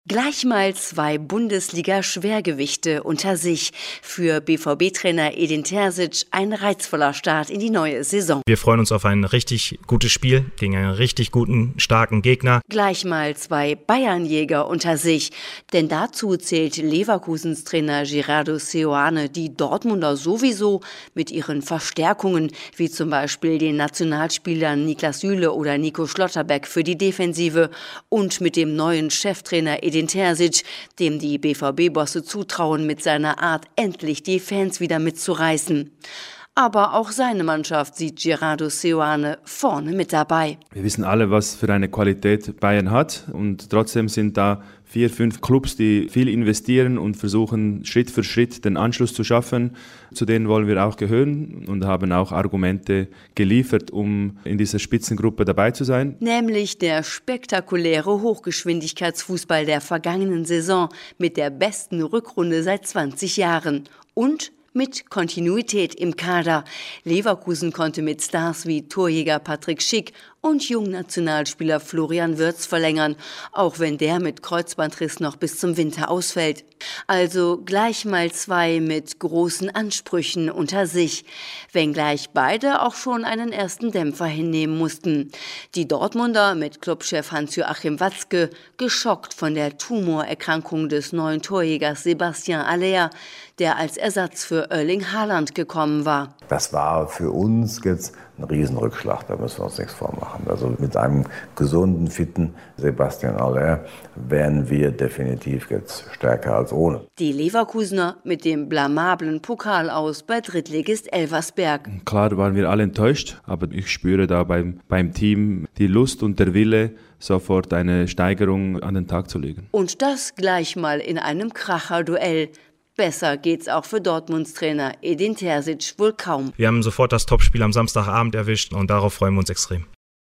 Gleich mal 2 Bundesliga-Schwergewichte unter sich. Für BVB-Trainer Edin Terzic ein reizvoller Start in die neue Saison. Wir freuen uns auf ein richtig gutes Spiel gegen einen richtig guten, starken Gegner. Gleich mal 2 Bayernjäger unter sich. Denn dazu zählt Leverkusens Trainer Gerardo Seoane die Dortmunder sowieso mit ihren Verstärkungen, wie zum Beispiel den Nationalspielern Niklas Süle oder Nico Schlotterbeck für die Defensive und mit dem neuen Cheftrainer Edin Terzic, dem die BVB-Bosse zutrauen, mit seiner Art endlich die Fans wieder mitzureißen. Aber auch seine Mannschaft sieht Gerardo Seoane vorne mit dabei. Wir wissen alle, was für eine Qualität Bayern hat, und trotzdem sind da 4, 5 Clubs, die viel investieren und versuchen Schritt für Schritt den Anschluss zu schaffen. Zu denen wollen wir auch gehören und haben auch Argumente geliefert, um in dieser Spitzengruppe dabei zu sein. Nämlich der spektakuläre Hochgeschwindigkeitsfußball der vergangenen Saison mit der besten Rückrunde seit 20 Jahren und mit Kontinuität im Kader. Leverkusen konnte mit Stars wie Torjäger Patrick Schick und Jungnationalspieler Florian Wirtz verlängern, auch wenn der mit Kreuzbandriss noch bis zum Winter ausfällt. Also gleich mal 2 mit großen Ansprüchen unter sich, wenngleich beide auch schon einen ersten Dämpfer hinnehmen mussten. Die Dortmunder mit Clubchef Hans-Joachim Watzke, geschockt von der Tumorerkrankung des neuen Torjägers Sebastian Haller, der als Ersatz für Erling Haaland gekommen war. Das war für uns jetzt ein Riesenrückschlag, da müssen wir uns nichts vormachen. Also mit einem gesunden, fitten Sebastian Haller wären wir definitiv jetzt stärker als ohne. Die Leverkusener mit dem blamablen Pokal aus bei Drittligist Elversberg. Klar waren wir alle enttäuscht, aber ich spüre da beim Team die Lust und der Wille, sofort eine Steigerung an den Tag zu legen. Und das gleich mal in einem Kracher-Duell. Besser geht's auch für Dortmunds Trainer Edin Terzic wohl kaum. Wir haben sofort das Topspiel am Samstagabend erwischt und darauf freuen wir uns extrem.